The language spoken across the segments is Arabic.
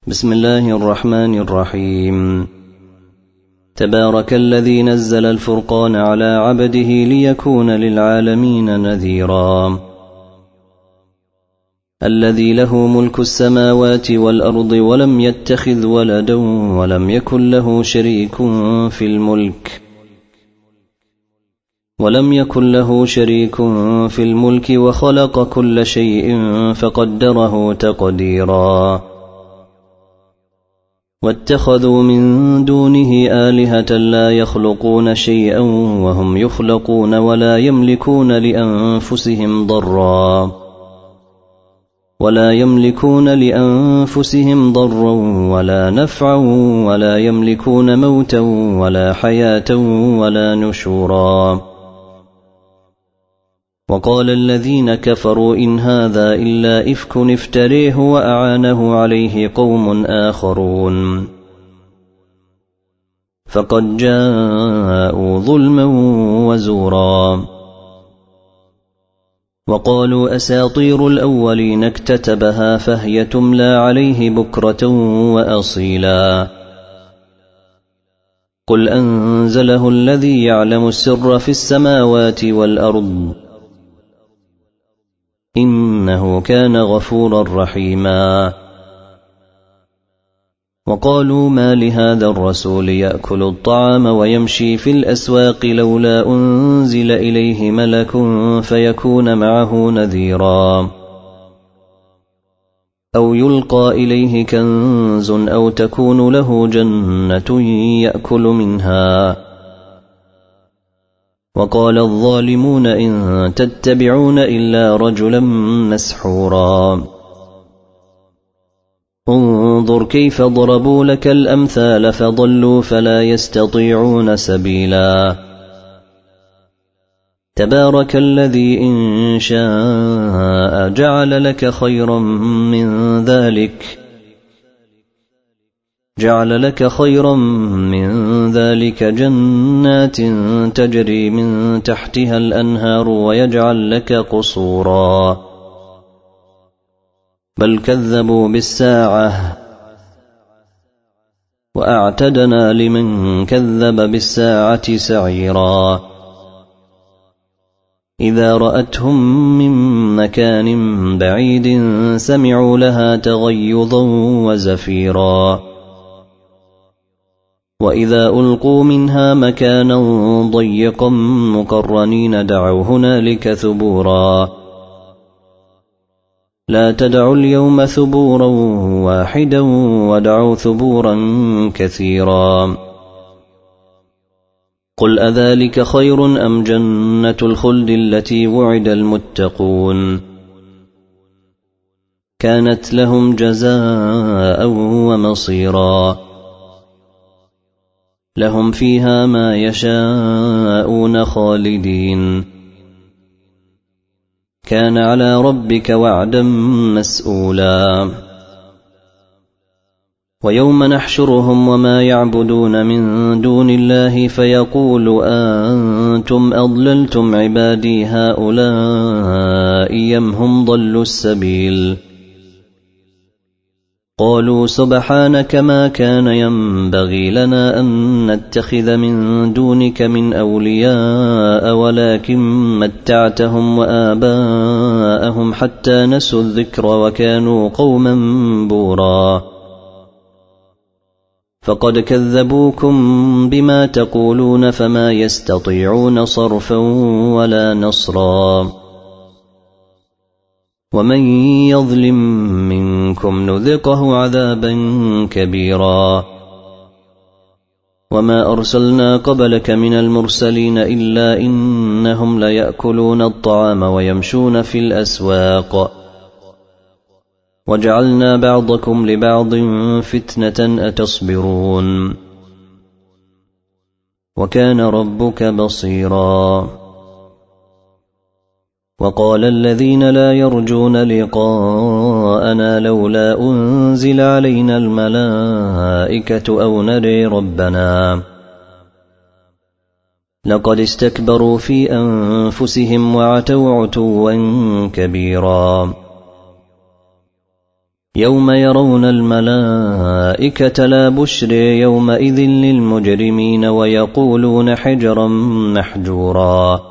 بسم الله الرحمن الرحيم. تبارك الذي نزل الفرقان على عبده ليكون للعالمين نذيرا. الذي له ملك السماوات والأرض ولم يتخذ ولدا ولم يكن له شريك في الملك وخلق كل شيء فقدره تقديرا. واتخذوا من دونه آلهة لا يخلقون شيئا وهم يخلقون ولا يملكون لأنفسهم ضرا ولا نفعا ولا يملكون موتا ولا حياة ولا نشورا. وقال الذين كفروا إن هذا إلا إفك افتريه وأعانه عليه قوم آخرون فقد جاءوا ظلما وزورا. وقالوا أساطير الأولين اكتتبها فهي تملى عليه بكرة وأصيلا. قل أنزله الذي يعلم السر في السماوات والأرض إنه كان غفورا رحيما. وقالوا ما لهذا الرسول يأكل الطعام ويمشي في الأسواق لولا أنزل إليه ملك فيكون معه نذيرا. أو يلقى إليه كنز أو تكون له جنة يأكل منها. وقال الظالمون إن تتبعون إلا رجلا مسحورا. انظر كيف ضربوا لك الأمثال فضلوا فلا يستطيعون سبيلا. تبارك الذي إن شاء جعل لك خيرا من ذلك جنات تجري من تحتها الأنهار ويجعل لك قصورا. بل كذبوا بالساعة وأعتدنا لمن كذب بالساعة سعيرا. إذا رأتهم من مكان بعيد سمعوا لها تغيظا وزفيرا. وإذا ألقوا منها مكانا ضيقا مقرنين دعوا هنالك ثبورا. لا تدعوا اليوم ثبورا واحدا ودعوا ثبورا كثيرا. قل أذلك خير أم جنة الخلد التي وعد المتقون كانت لهم جزاء ومصيرا. لهم فيها ما يشاءون خالدين كان على ربك وعدا مسئولا. ويوم نحشرهم وما يعبدون من دون الله فيقول أنتم أضللتم عبادي هؤلاء أم هم ضلوا السبيل. قالوا سبحانك ما كان ينبغي لنا أن نتخذ من دونك من أولياء ولكن متعتهم وآباءهم حتى نسوا الذكر وكانوا قوما بورا. فقد كذبوكم بما تقولون فما يستطيعون صرفا ولا نصرا. ومن يظلم منكم نذقه عذابا كبيرا. وما أرسلنا قبلك من المرسلين إلا إنهم ليأكلون الطعام ويمشون في الأسواق وجعلنا بعضكم لبعض فتنة أتصبرون وكان ربك بصيرا. وقال الذين لا يرجون لقاءنا لولا أنزل علينا الملائكة أو نري ربنا لقد استكبروا في أنفسهم وعتوا عتوا كبيرا. يوم يرون الملائكة لا بشر يومئذ للمجرمين ويقولون حجرا محجورا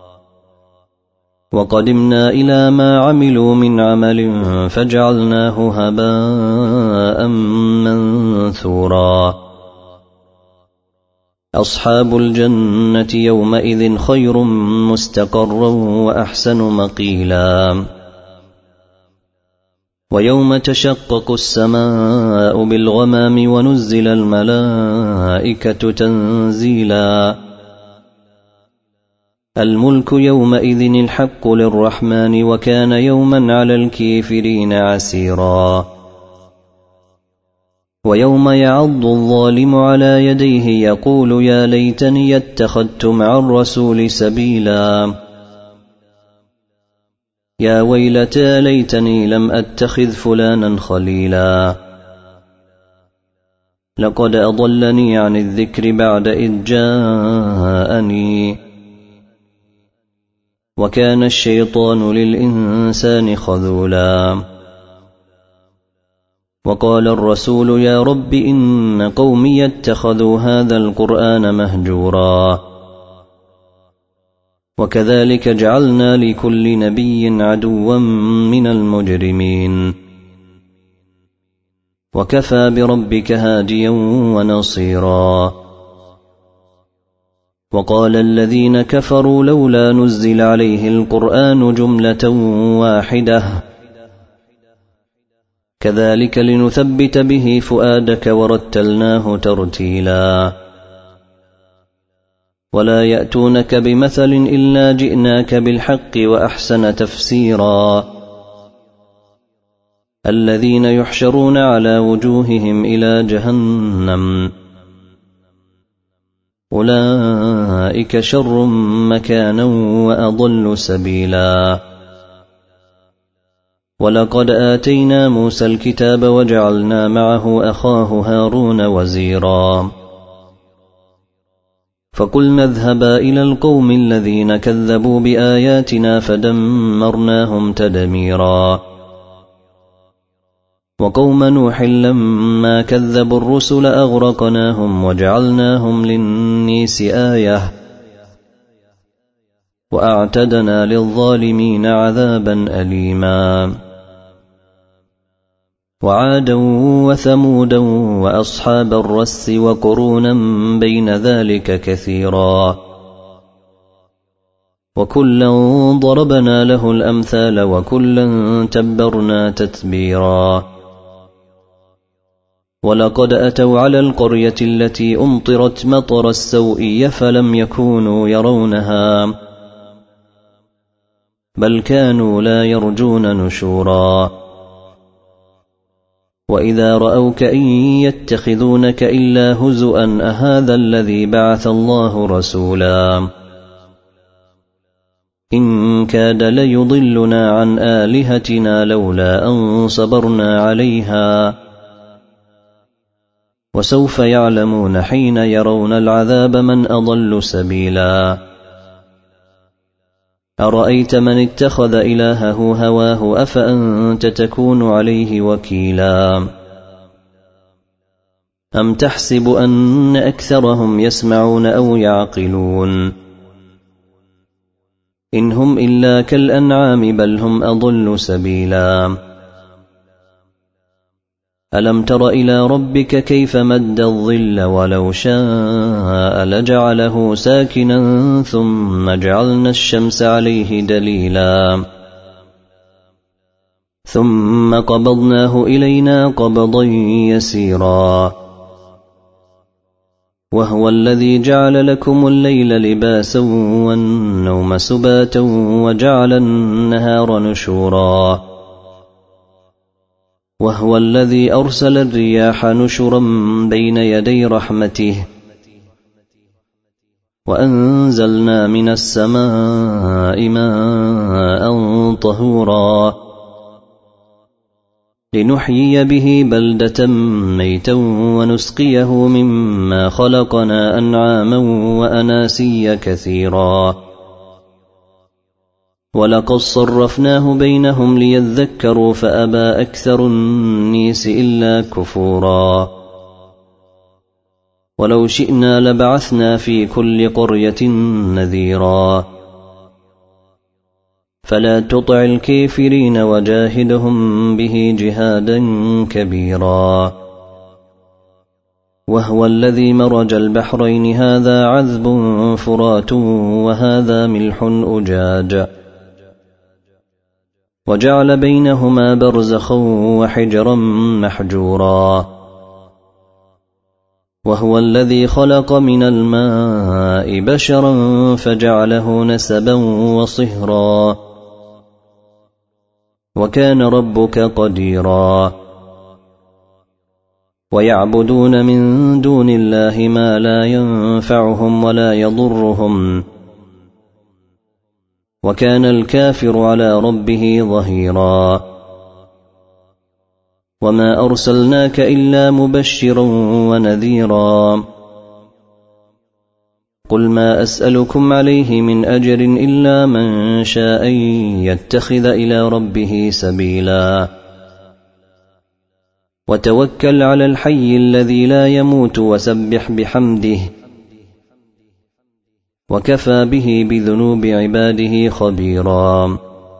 وقدمنا إلى ما عملوا من عمل فجعلناه هباء منثورا أصحاب الجنة يومئذ خير مستقرا وأحسن مقيلا ويوم تشقق السماء بالغمام ونزل الملائكة تنزيلا الملك يومئذ الحق للرحمن وكان يوما على الكافرين عسيرا ويوم يعض الظالم على يديه يقول يا ليتني اتخذت مع الرسول سبيلا يا ويلتى ليتني لم أتخذ فلانا خليلا لقد أضلني عن الذكر بعد إذ جاءني وكان الشيطان للإنسان خذولا وقال الرسول يا رب إن قومي اتخذوا هذا القرآن مهجورا وكذلك جعلنا لكل نبي عدوا من المجرمين وكفى بربك هاديا ونصيرا وقال الذين كفروا لولا نزل عليه القرآن جملة واحدة كذلك لنثبت به فؤادك ورتلناه ترتيلا ولا يأتونك بمثل إلا جئناك بالحق وأحسن تفسيرا الذين يحشرون على وجوههم إلى جهنم أولئك شر مكانا وأضل سبيلا ولقد آتينا موسى الكتاب وجعلنا معه أخاه هارون وزيرا فقلنا اذهبا إلى القوم الذين كذبوا بآياتنا فدمرناهم تدميرا وقوم نوح لما كذبوا الرسل أغرقناهم وجعلناهم للناس آية وأعتدنا للظالمين عذابا أليما وعادا وثمودا وأصحاب الرس وقرونا بين ذلك كثيرا وكلا ضربنا له الأمثال وكلا تبرنا تتبيرا ولقد أتوا على القرية التي أمطرت مطر السوء فلم يكونوا يرونها بل كانوا لا يرجون نشورا وإذا رأوك إن يتخذونك إلا هزؤا أهذا الذي بعث الله رسولا إن كاد ليضلنا عن آلهتنا لولا أن صبرنا عليها وسوف يعلمون حين يرون العذاب من أضل سبيلا أرأيت من اتخذ إلهه هواه أفأنت تكون عليه وكيلا أم تحسب أن أكثرهم يسمعون أو يعقلون إن هم إلا كالأنعام بل هم أضل سبيلا ألم تر إلى ربك كيف مد الظل ولو شاء لجعله ساكنا ثم جعلنا الشمس عليه دليلا ثم قبضناه إلينا قبضا يسيرا وهو الذي جعل لكم الليل لباسا والنوم سباتا وجعل النهار نشورا وهو الذي أرسل الرياح نشرا بين يدي رحمته وأنزلنا من السماء ماء طهورا لنحيي به بلدة ميتا ونسقيه مما خلقنا أنعاما وأناسيا كثيرا ولقد صرفناه بينهم ليذكروا فأبى أكثر الناس إلا كفورا ولو شئنا لبعثنا في كل قرية نذيرا فلا تطع الكافرين وجاهدهم به جهادا كبيرا وهو الذي مرج البحرين هذا عذب فرات وهذا ملح أجاج وجعل بينهما برزخا وحجرا محجورا وهو الذي خلق من الماء بشرا فجعله نسبا وصهرا وكان ربك قديرا ويعبدون من دون الله ما لا ينفعهم ولا يضرهم وكان الكافر على ربه ظهيرا وما أرسلناك إلا مبشرا ونذيرا قل ما أسألكم عليه من أجر إلا من شاء يتخذ إلى ربه سبيلا وتوكل على الحي الذي لا يموت وسبح بحمده وكفى به بذنوب عباده خبيرا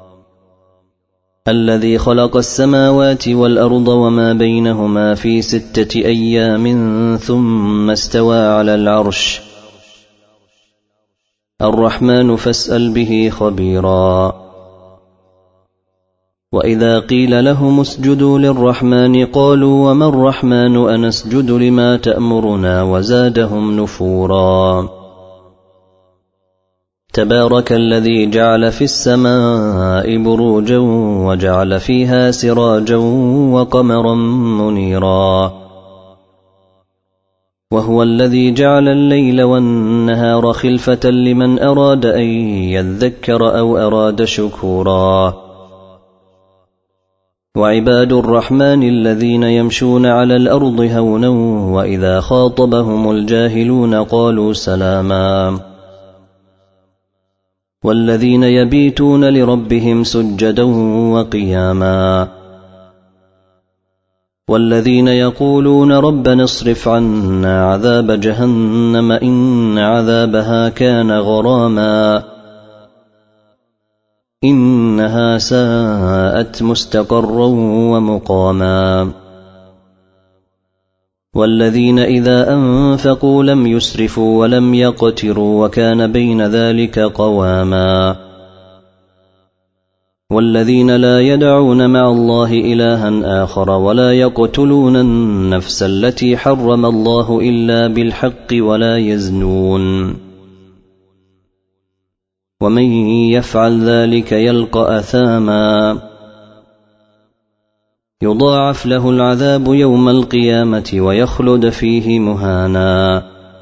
الذي خلق السماوات والأرض وما بينهما في 6 أيام ثم استوى على العرش الرحمن فاسأل به خبيرا وإذا قيل لهم اسجدوا للرحمن قالوا وما الرحمن أنسجد لما تأمرنا وزادهم نفورا تبارك الذي جعل في السماء بروجا وجعل فيها سراجا وقمرا منيرا وهو الذي جعل الليل والنهار خلفة لمن أراد أن يذكر أو أراد شكورا وعباد الرحمن الذين يمشون على الأرض هونا وإذا خاطبهم الجاهلون قالوا سلاما والذين يبيتون لربهم سجدا وقياما والذين يقولون ربنا اصرف عنا عذاب جهنم إن عذابها كان غراما إنها ساءت مستقرا ومقاما والذين إذا أنفقوا لم يسرفوا ولم يقتروا وكان بين ذلك قواما والذين لا يدعون مع الله إلها آخر ولا يقتلون النفس التي حرم الله إلا بالحق ولا يزنون ومن يفعل ذلك يلقى أثاما يضاعف له العذاب يوم القيامة ويخلد فيه مهانا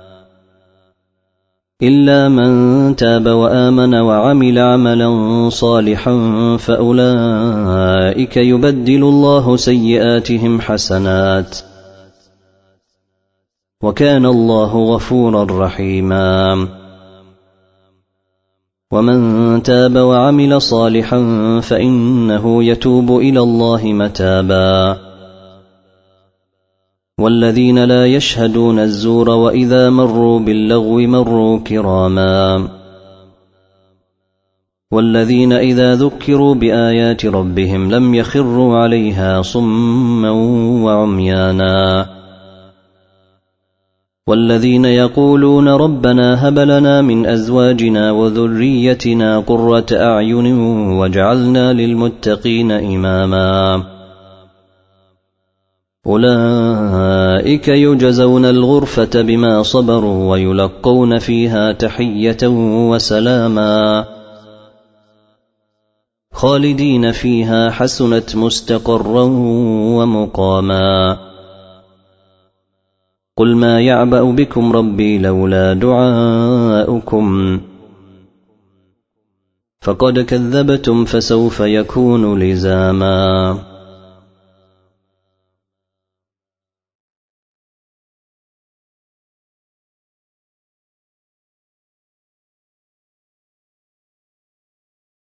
إلا من تاب وآمن وعمل عملا صالحا فأولئك يبدل الله سيئاتهم حسنات وكان الله غفورا رحيما ومن تاب وعمل صالحا فإنه يتوب إلى الله متابا والذين لا يشهدون الزور وإذا مروا باللغو مروا كراما والذين إذا ذكروا بآيات ربهم لم يخروا عليها صما وعميانا والذين يقولون ربنا هب لنا من أزواجنا وذريتنا قرة أعين واجعلنا للمتقين إماما أولئك يجزون الغرفة بما صبروا ويلقون فيها تحية وسلاما خالدين فيها حسنت مستقرا ومقاما قل ما يعبأ بكم ربي لولا دعاؤكم فقد كذبتم فسوف يكون لزاما